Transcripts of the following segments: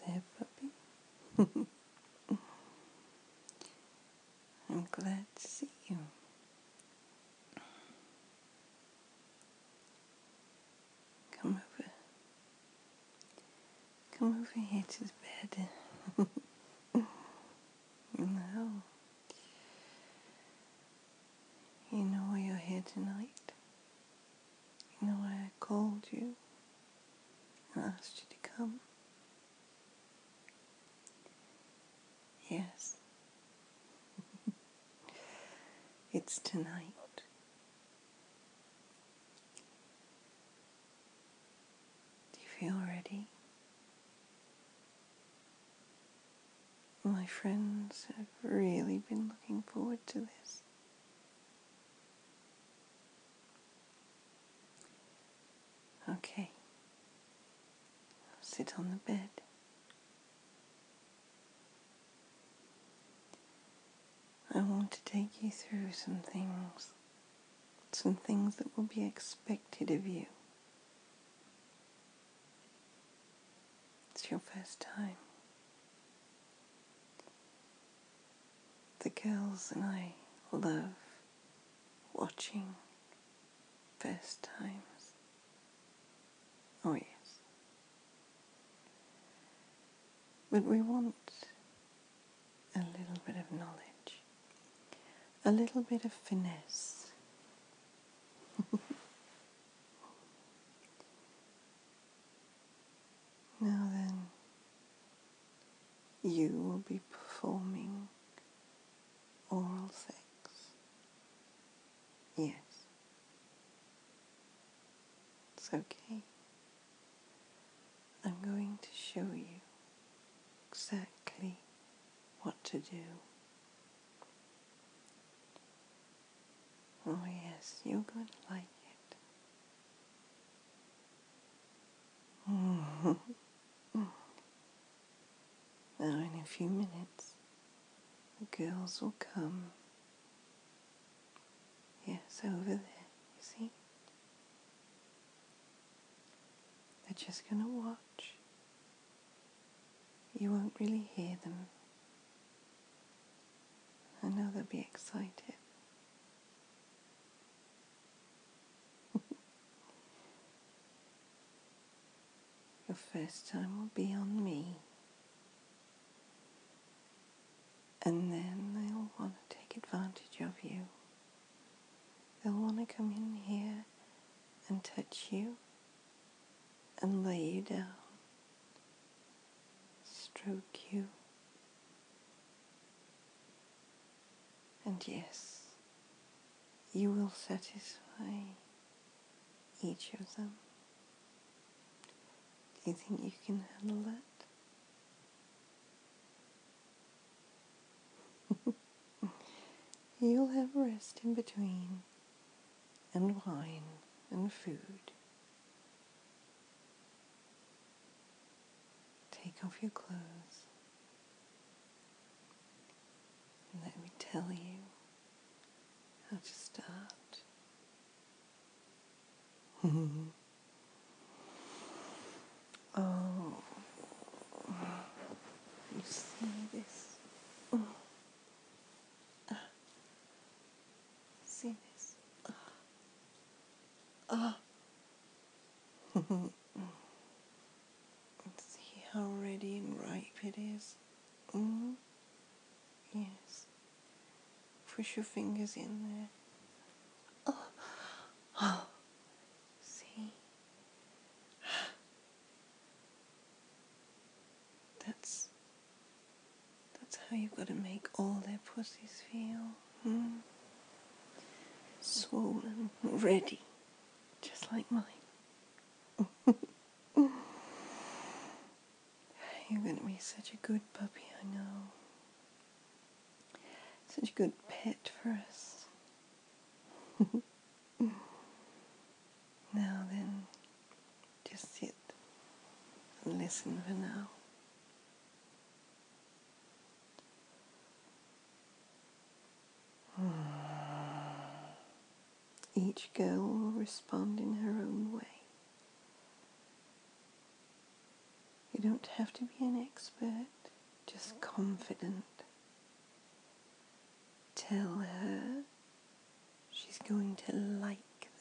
there, puppy. I'm glad to see you. Come over. Come over here to the bed. Now, you know why you're here tonight? You know why I called you and asked you to come? Yes. It's tonight. Do you feel ready? My friends have really been looking forward to this. Okay. Sit on the bed. I want to take you through some things that will be expected of you. It's your first time. The girls and I love watching first times. Oh yes. But we want a little bit of knowledge, a little bit of finesse. Now then, you will be performing oral sex. Yes. It's okay. I'm going to show you exactly what to do. Oh yes, you're going to like it. Now in a few minutes, the girls will come. Yes, over there, you see? They're just going to watch. You won't really hear them. I know they'll be excited. Your first time will be on me. And then they'll want to take advantage of you. They'll want to come in here and touch you and lay you down, stroke you. And yes, you will satisfy each of them. Do you think you can handle that? You'll have rest in between, and wine and food. Take off your clothes and let me tell you how to start. Oh, you see this? See this? See how ready and ripe it is? Yes. Push your fingers in there. Oh. See? That's how you've got to make all their pussies feel. Swollen, ready, just like mine. You're going to be such a good puppy, I know. Such a good pet for us. Now then, just sit and listen for now. Each girl will respond in her own way. You don't have to be an expert, just confident. Tell her she's going to like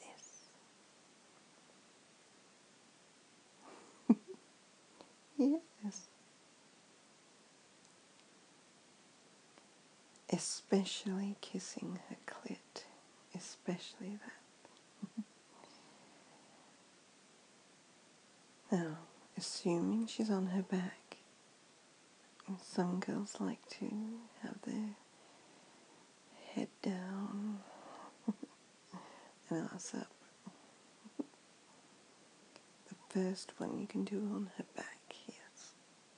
this. Yes. Especially kissing her clit. Especially that. Now, assuming she's on her back, and some girls like to have their head down and ass up. The first one you can do on her back, yes.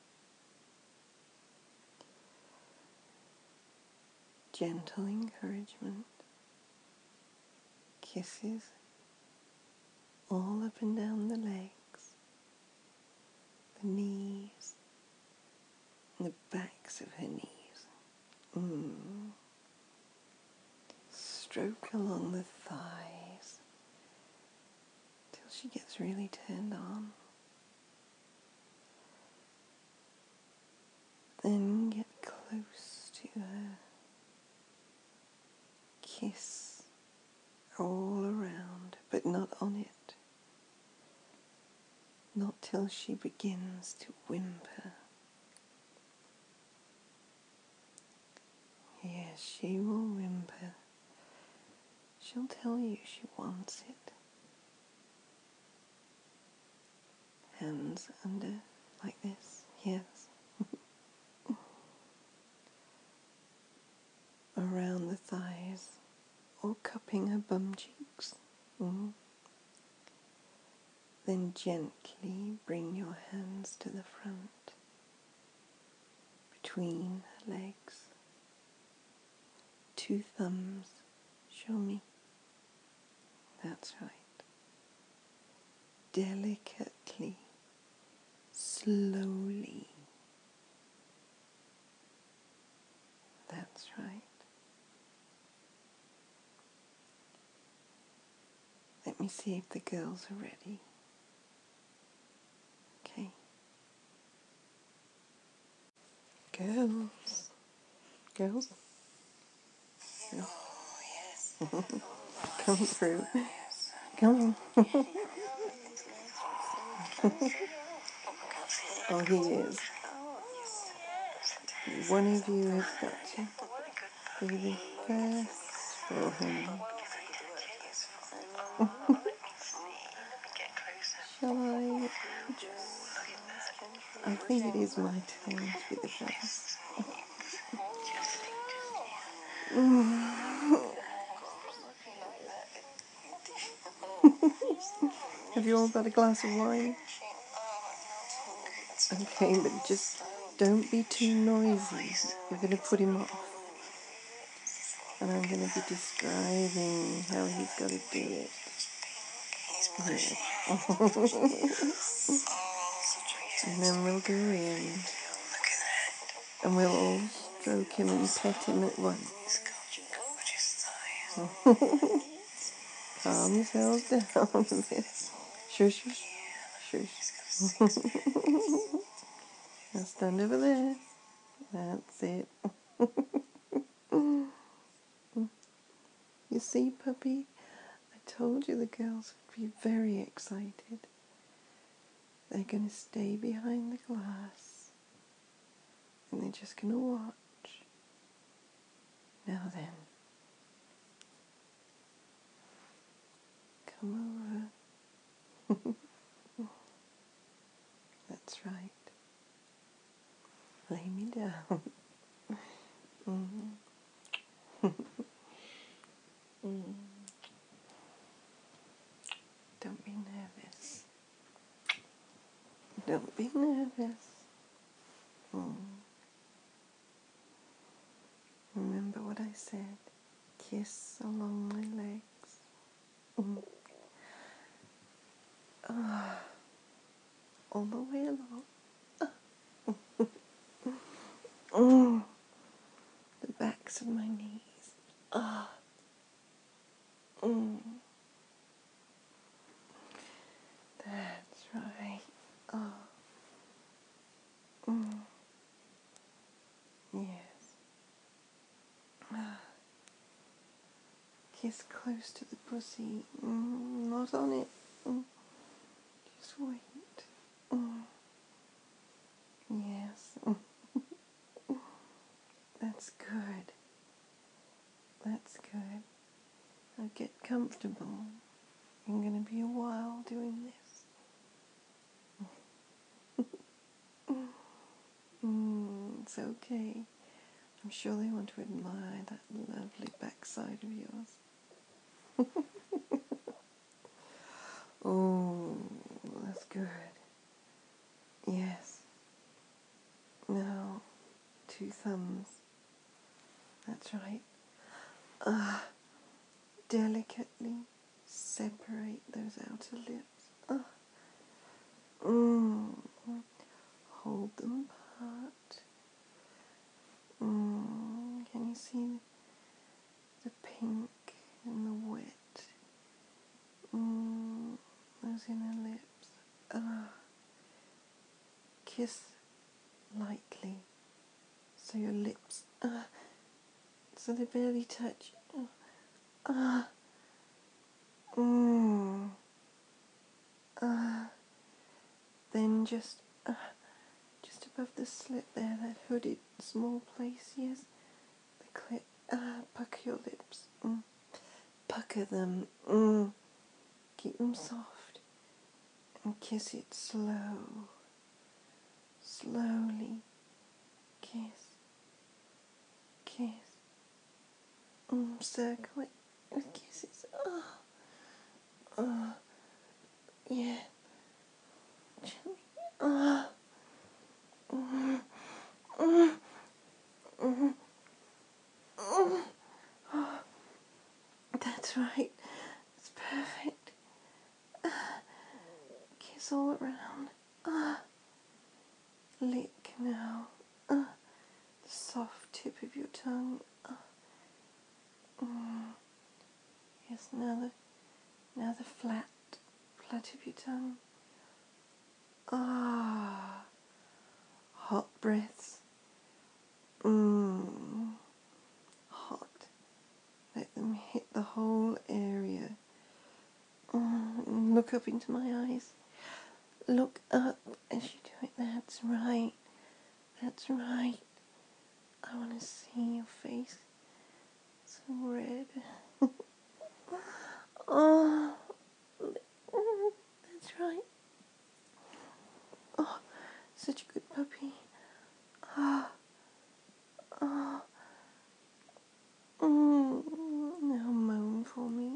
Gentle encouragement, kisses all up and down the legs, the knees, and the backs of her knees. Stroke along the thighs till she gets really turned on. Then get close to her. Kiss all around, but not on it. Not till she begins to whimper. Yes, she will whimper. She'll tell you she wants it. Hands under, like this, yes. Around the thighs, or cupping her bum cheeks. Then gently bring your hands to the front, between her legs. 2 thumbs, show me. That's right. Delicately, slowly. That's right. Let me see if the girls are ready. Okay. Girls. Girls. Oh, yes. Come through. Come on. Oh, he is. One of you has got to be the first for him. Shall I? I think it is my turn to be the first. Have you all got a glass of wine? Okay, but just don't be too noisy. You're going to put him off. And I'm going to be describing how he's got to do it. And then we'll go in. And we'll all stroke him and pet him at once. Calm yourselves down a bit. Shush, shush, shush. Now stand over there. That's it. You see, puppy, I told you the girls would be very excited. They're going to stay behind the glass. And they're just going to watch. Now then. Come over. That's right. Lay me down. Don't be nervous. Don't be nervous. Remember what I said. Kiss along my legs. All the way along. The backs of my knees. That's right. Kiss close to the pussy. Not on it. Just wait. Yes. That's good. That's good. Now get comfortable. I'm going to be a while doing this. It's okay. I'm sure they want to admire that lovely backside of yours. Oh, that's good. Yes. Now, 2 thumbs. That's right. Delicately separate those outer lips. Hold them apart. Can you see the pink and the wet? Those inner lips. Kiss lightly, so your lips, so they barely touch. Then just above the slit there, that hooded small place, yes, the clit. Pucker your lips. Pucker them. Keep them soft, and kiss it slowly. Kiss. Circle it with kisses. Yeah. That's right. It's perfect. Kiss all around. Lick now. The soft tip of your tongue. Yes, now the flat of your tongue. Hot breaths. Hot. Let them hit the whole area. Look up into my eyes. Look up as you do it. That's right. That's right. I want to see your face. So red. That's right. Oh, such a good puppy. Now moan for me.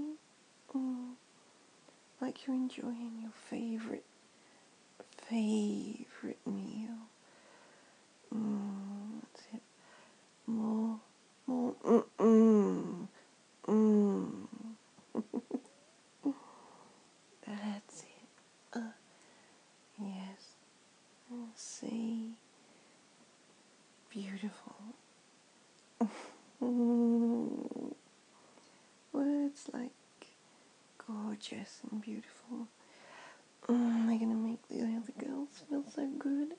Like you're enjoying your favorite meal. That's it. More. That's it. Yes. See. Beautiful. Words like gorgeous and beautiful. They're gonna make the other girls feel so good.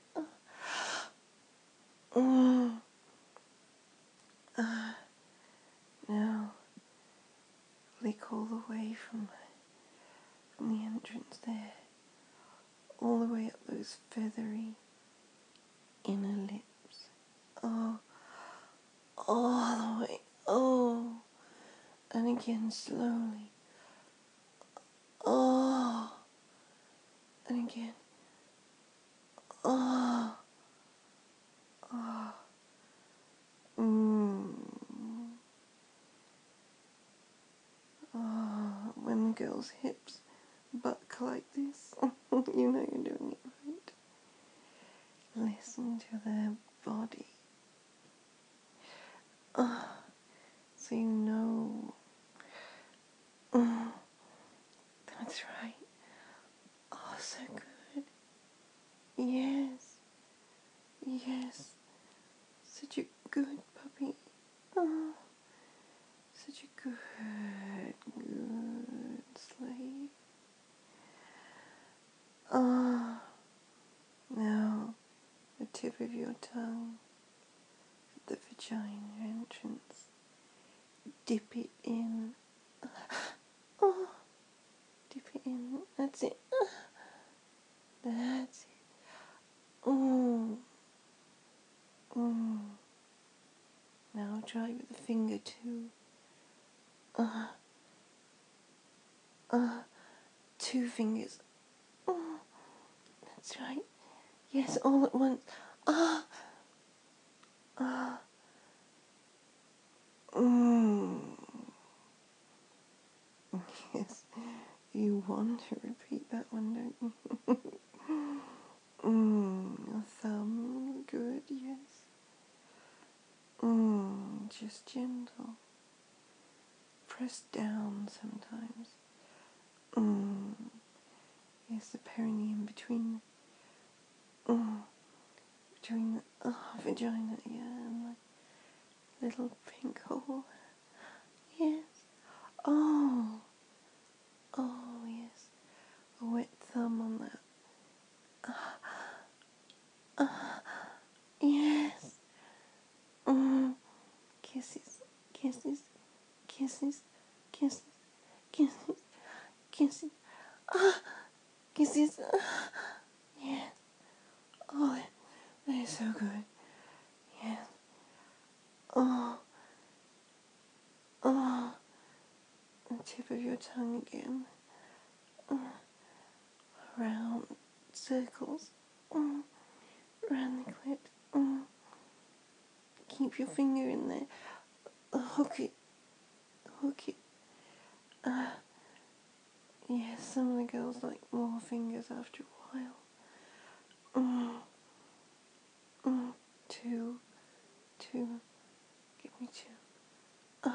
Now, lick all the way from the entrance there, all the way up those feathery inner lips. All the way. And again slowly. And again. When the girl's hips buck like this, you know you're doing it right. Listen to their body. So you know. That's right. So good. Yes. Such a good puppy. Such a good slave. Now the tip of your tongue at the vagina entrance. dip it in. Oh, dip it in. That's it. That's it. Mm. Mm. Now try with the finger too. Two fingers. That's right. Yes, all at once. Yes, you want to repeat that one, don't you? Your thumb, good, yes. Just gentle. Press down sometimes. Yes, the perineum between the vagina, yeah, and the little pink hole. Yes. Oh, yes. A wet thumb on that. Yes. Kisses, kisses, kisses, kisses, kisses, kisses. Kisses. Yes. Oh, that is so good. Yes. Oh, the tip of your tongue again. Round circles. Around the clit. Keep your finger in there. Hook it. Yes, some of the girls like more fingers after a while. Two. Give me two.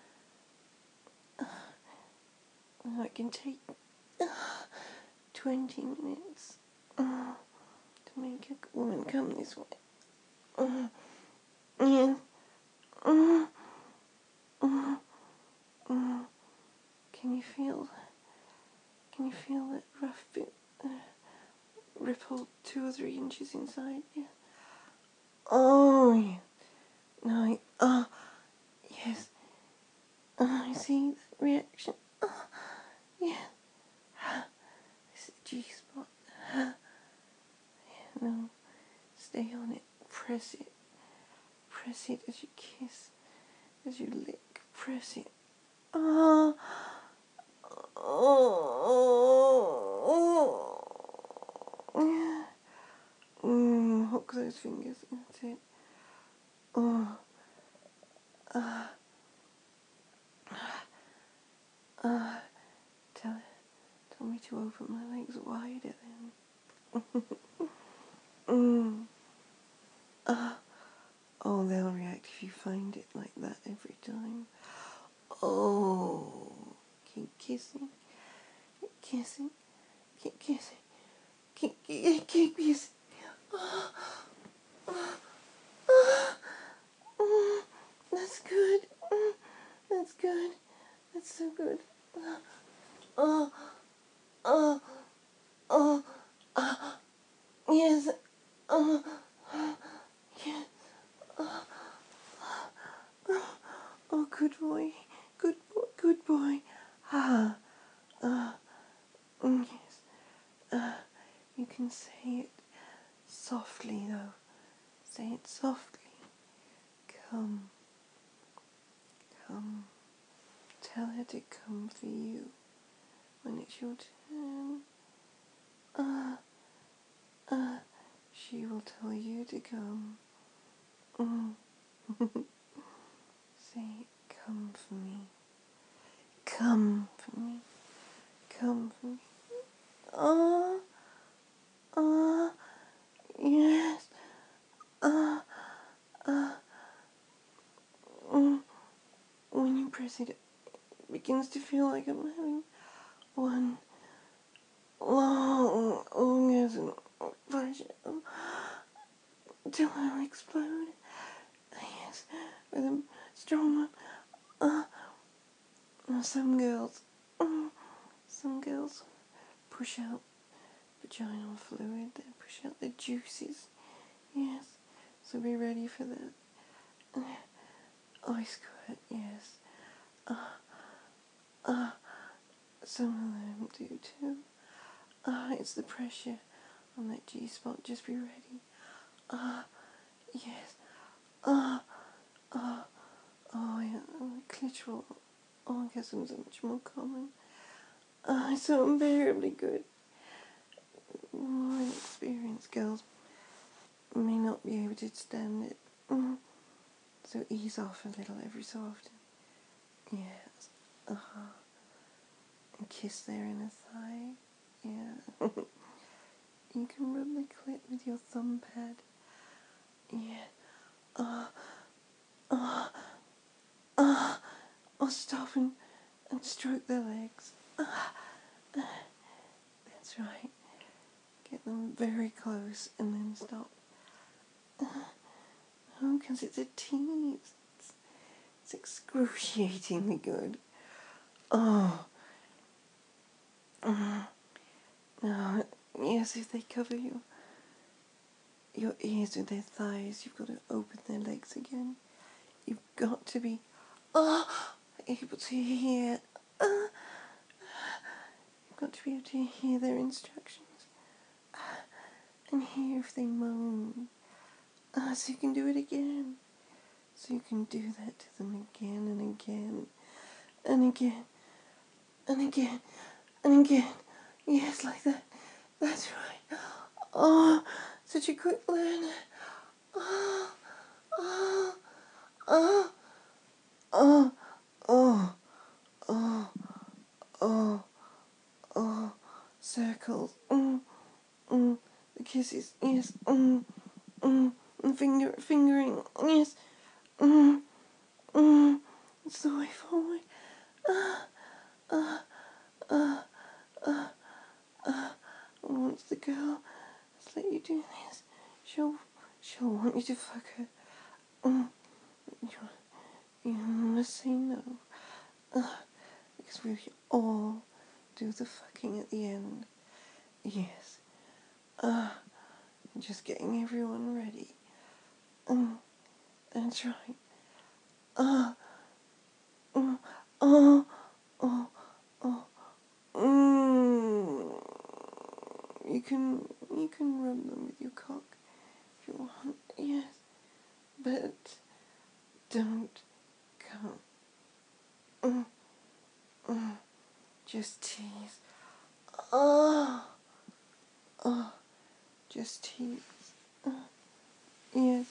I can take 20 minutes to make a woman come this way. Yeah. Can you feel that rough bit ripple 2 or 3 inches inside? Yeah. Oh, yeah. No, yes. I see the reaction. Yeah. This is the G-spot. Yeah, no. Stay on it. Press it. Press it as you kiss, as you lick. Press it. Oh. Yeah. Hook those fingers. That's it. Tell me to open my legs wider then. Oh, they'll react if you find it like that every time. Oh, keep kissing, keep kissing, keep kissing, keep kissing. That's good. That's good. That's so good. Oh, oh, oh, yes. Oh, yes. Oh, good boy. Good boy. Good boy. Yes. You can say it softly, though. Say it softly. Come. Come. Tell her to come for you when it's your turn. She will tell you to come. Say, come for me. Come for me. Come for me. Yes. When you press it, it begins to feel like I'm having one long orgasm until I'll explode. Yes, with a strong one. Some girls push out vaginal fluid, they push out the juices. Yes, so be ready for that. I squirt, yes. Some of them do too. It's the pressure on that G-spot. Just be ready. Yes. Oh, yeah. Clitoral orgasms are much more common. It's so unbearably good. More inexperienced girls may not be able to stand it. So ease off a little every so often. Yes. And kiss their inner thigh. Yeah. You can rub the clit with your thumb pad. Yeah. Or stop and stroke their legs. That's right. Get them very close and then stop. Oh, because it's a tease. It's excruciatingly good. Oh. Now, yes, if they cover your ears with their thighs, you've got to open their legs again. You've got to be able to hear. You've got to be able to hear their instructions and hear if they moan. So you can do it again. So you can do that to them again and again and again and again and again. Yes, like that. That's right. Oh, such a quick learner. Oh, oh, oh, oh, oh, oh, oh, oh. Circles. The kisses. Yes. And fingering. Yes. It's the way forward. Once the girl has let you do this, she'll want you to fuck her. You must say no. Because we all do the fucking at the end. Yes. Just getting everyone ready. That's right. Oh. You can rub them with your cock if you want. Yes. But don't come. Just tease. Just tease. Yes.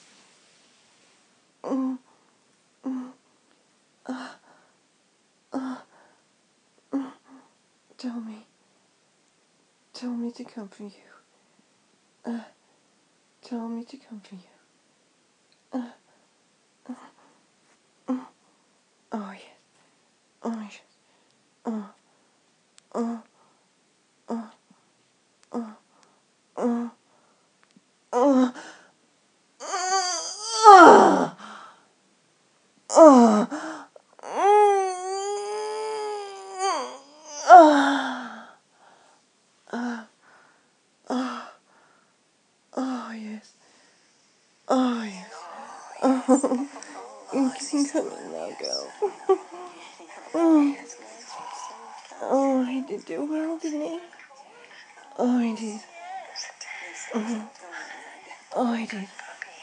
Tell me to come for you. Tell me to come for you. Oh yes. Oh yes. Oh yes. Oh yes. You can come in now, girl. Oh, he did do well, didn't he? Oh, he did. Oh, he did.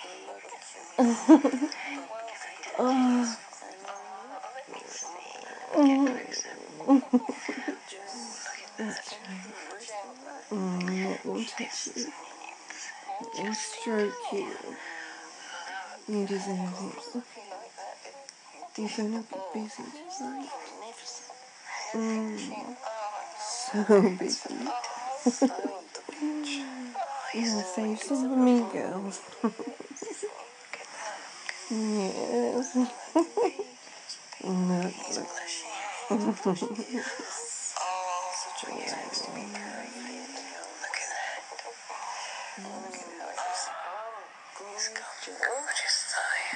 That's right. Let them touch you. Let them stroke you. You deserve it. You're gonna be busy tonight. So busy. Yeah, save some for me, girls. Yes. Look. Gorgeous thigh.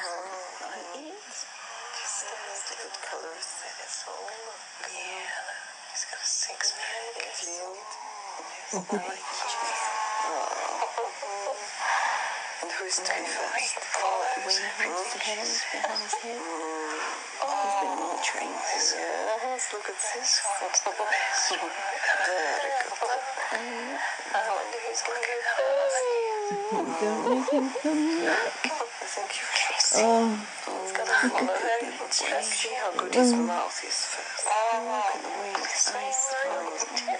Just a good colour set it all. Yeah. He's got a six-pack. And who's doing first? When he holds the hands behind his head, he's been well trained. Yes, look at this one. Very good. I wonder who's going to go first. Don't make him come yet. Thank you, Tracy. Oh, It's got to follow her. Let's see how good his mouth is first. look at the way his eyes swirl.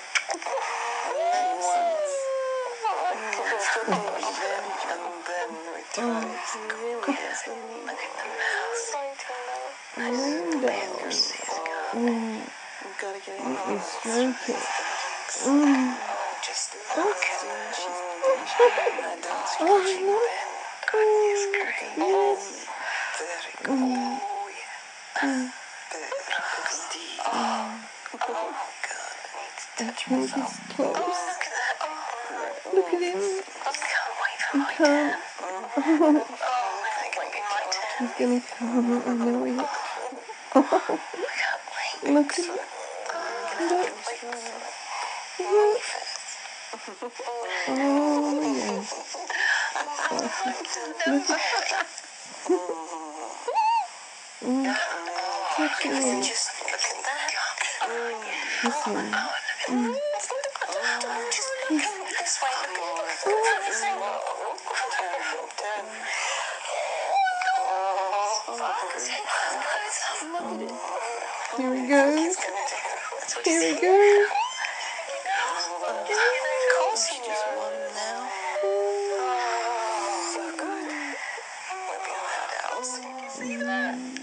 And then we try. He really does lean. Look at the mouth. Lean down. We've got to get him Let me on. stroke it. Just look at her. She's and then stretching Ben. Goodness gracious. Very good. Oh, yeah. Very good indeed. Oh, God. That leg is close. Look at that. Look at him. I can't wait for He my can't. Oh, I think it'll be my turn. He's gonna come. I know he is. I can't wait. Look at him. Look. Oh, yes. Look at touching him. Just look at that. Kiss him. Just look this way. Look at this angle. Turn. Look at it. Here he goes. Here he goes. Of course he just won now. So good. We'll be allowed out. See that?